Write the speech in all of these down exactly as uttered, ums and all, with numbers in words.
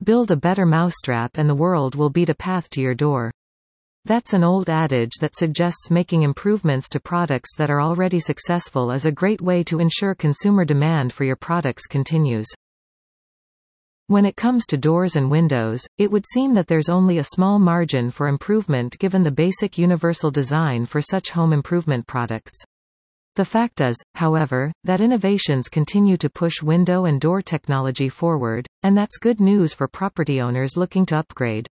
Build a better mousetrap and the world will beat a path to your door. That's an old adage that suggests making improvements to products that are already successful is a great way to ensure consumer demand for your products continues. When it comes to doors and windows, it would seem that there's only a small margin for improvement given the basic universal design for such home improvement products. The fact is, however, that innovations continue to push window and door technology forward, and that's good news for property owners looking to upgrade.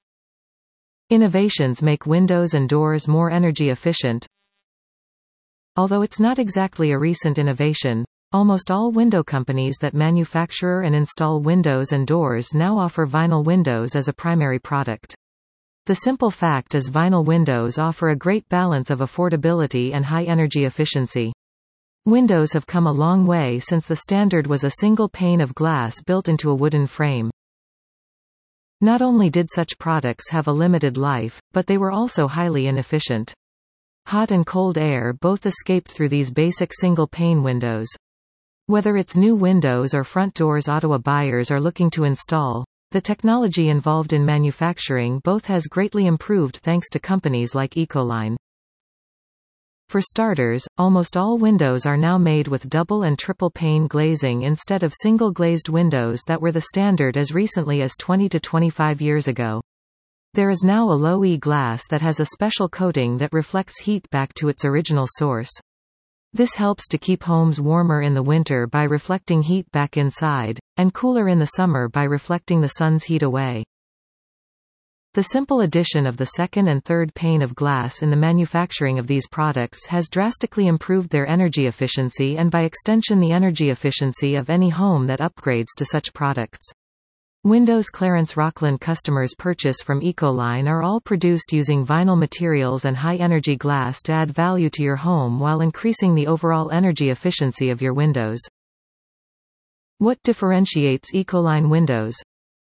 Innovations make windows and doors more energy efficient. Although it's not exactly a recent innovation, almost all window companies that manufacture and install windows and doors now offer vinyl windows as a primary product. The simple fact is vinyl windows offer a great balance of affordability and high energy efficiency. Windows have come a long way since the standard was a single pane of glass built into a wooden frame. Not only did such products have a limited life, but they were also highly inefficient. Hot and cold air both escaped through these basic single-pane windows. Whether it's new windows or front doors Ottawa buyers are looking to install, the technology involved in manufacturing both has greatly improved thanks to companies like Ecoline. For starters, almost all windows are now made with double and triple pane glazing instead of single glazed windows that were the standard as recently as twenty to twenty-five years ago. There is now a low-E glass that has a special coating that reflects heat back to its original source. This helps to keep homes warmer in the winter by reflecting heat back inside, and cooler in the summer by reflecting the sun's heat away. The simple addition of the second and third pane of glass in the manufacturing of these products has drastically improved their energy efficiency and by extension the energy efficiency of any home that upgrades to such products. Windows Clarence Rockland customers purchase from Ecoline are all produced using vinyl materials and high-energy glass to add value to your home while increasing the overall energy efficiency of your windows. What differentiates Ecoline windows?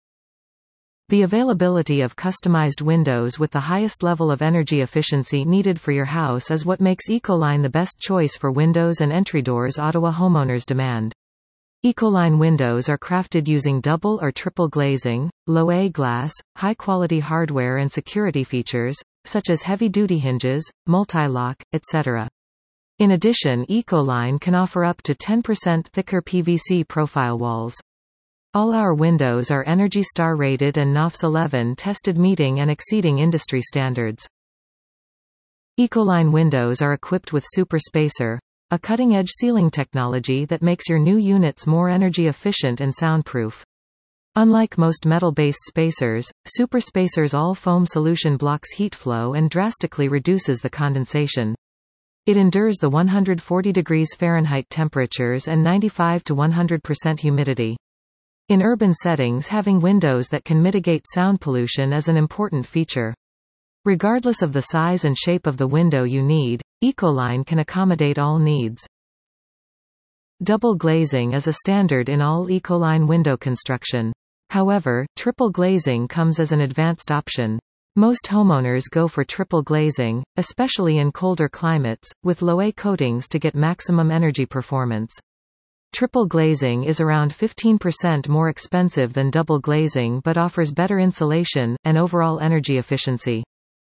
The availability of customized windows with the highest level of energy efficiency needed for your house is what makes Ecoline the best choice for windows and entry doors Ottawa homeowners demand. Ecoline windows are crafted using double or triple glazing, low-A glass, high-quality hardware and security features, such as heavy-duty hinges, multi-lock, et cetera. In addition, Ecoline can offer up to ten percent thicker P V C profile walls. All our windows are Energy Star rated and N O F S eleven tested, meeting and exceeding industry standards. Ecoline windows are equipped with Super Spacer, a cutting-edge sealing technology that makes your new units more energy efficient and soundproof. Unlike most metal-based spacers, Super Spacer's all-foam solution blocks heat flow and drastically reduces the condensation. It endures the one hundred forty degrees Fahrenheit temperatures and ninety-five to one hundred percent humidity. In urban settings, having windows that can mitigate sound pollution is an important feature. Regardless of the size and shape of the window you need, Ecoline can accommodate all needs. Double glazing is a standard in all Ecoline window construction. However, triple glazing comes as an advanced option. Most homeowners go for triple glazing, especially in colder climates, with low-A coatings to get maximum energy performance. Triple glazing is around fifteen percent more expensive than double glazing but offers better insulation, and overall energy efficiency.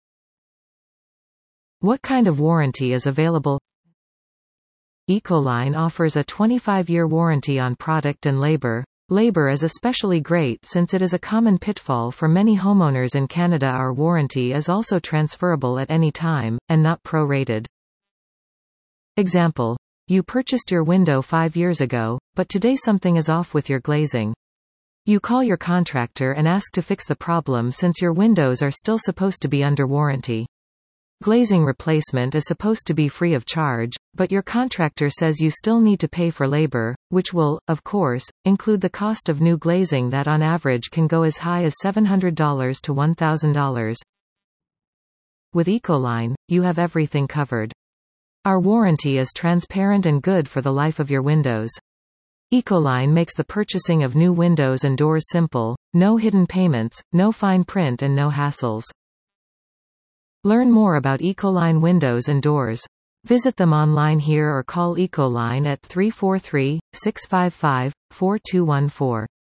What kind of warranty is available? Ecoline offers a twenty-five year warranty on product and labor. Labor is especially great since it is a common pitfall for many homeowners in Canada. Our warranty is also transferable at any time, and not prorated. Example. You purchased your window five years ago, but today something is off with your glazing. You call your contractor and ask to fix the problem since your windows are still supposed to be under warranty. Glazing replacement is supposed to be free of charge, but your contractor says you still need to pay for labor, which will, of course, include the cost of new glazing that on average can go as high as seven hundred dollars to one thousand dollars. With Ecoline, you have everything covered. Our warranty is transparent and good for the life of your windows. Ecoline makes the purchasing of new windows and doors simple, no hidden payments, no fine print and no hassles. Learn more about Ecoline windows and doors. Visit them online here or call Ecoline at three four three, six five five, four two one four.